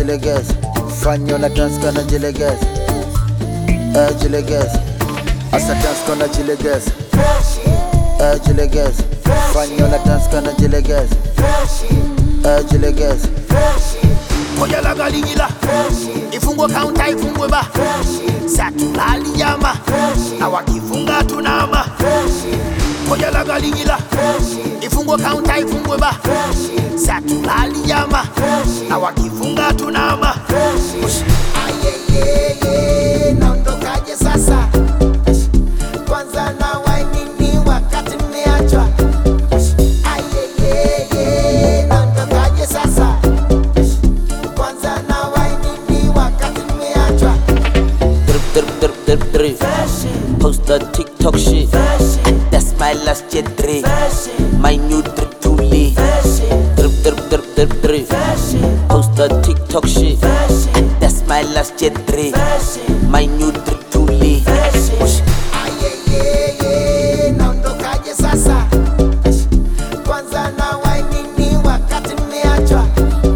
jilegeze, fanya una dance kana jilegeze, jilegeze. Asa dance kana jilegeze, jilegeze, fanya una dance kana jilegeze, jilegeze. Koja la galigila, ifungwe counter ifungwe ba, satulali yama, na wakifunga tunama. Koja la galigila, ifungwe counter ifungwe ba, satulali yama, na wakifunga tunama. Ayeyeye, naondokaje sasa? Kwanza na wainini wakati mmeachwa. Ayeyeye, naondokaje sasa? Post the TikTok shit, that's my last jet 3. My new drip to lead. Drip. Post the TikTok shit, that's my last jet 3. My new drip to lead. Ayeyeye, naondokaje sasa? Kwanza na wainini wakati mmeachwa.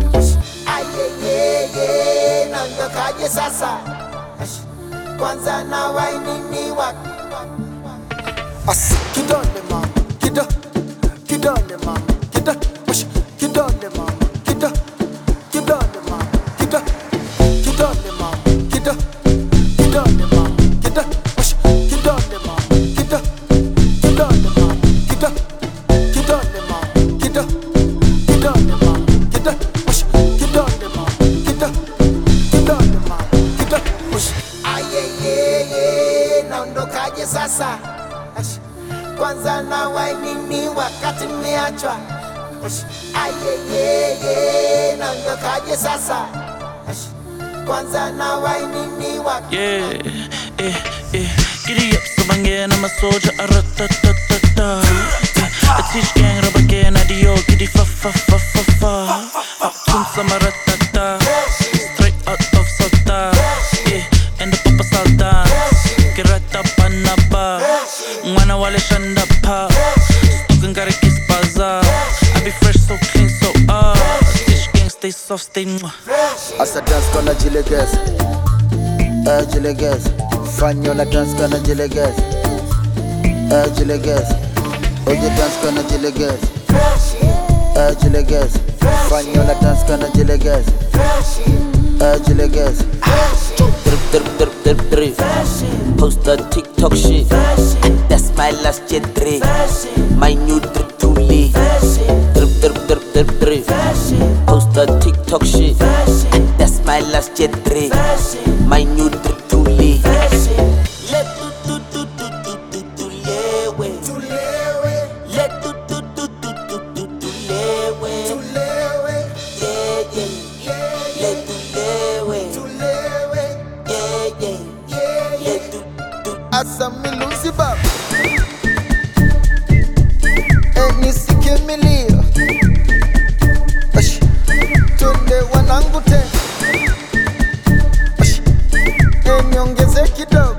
Ayeyeye, naondokaje sasa? Kwanza na wainini kidole mama, kidole mama, kidole mama, kidole mama, kidole mama, kidole mama, kidole mama, kidole mama, kidole mama, ayeyeye, naondokaje sasa? Kwanza na wainini wakati mmeachwa. Ayeyeye, naondokaje sasa? Kwanza na wainini Giddy up, Sabangan, I'm a soldier, a-ra-ta-ta-ta-ta. I teach gang, rubber gang, adio, giddy fa-fa-fa-fa-fa. Tum samaratata, straight out of Sota. And the Papa Sultan, Kirata Panapa. Mwana wale shanda pa, Stukin gotta kiss bazaar. I be fresh, so clean, so Teach gang, stay soft, stay mwah. Asa dance kana jilegeze, jilegeze, fanya una dance kana jilegeze, jilegeze. Oye dance kana jilegeze, jilegeze, fanya una dance kana jilegeze, jilegeze. Drip. Post the TikTok shit, that's my last jet 3. My new drip to lead. Drip. Post the TikTok shit, that's my last jet 3. My new drip to lead. Asa milusi baba, nisike milio. Tunde wanangu tena, niongeze kidogo.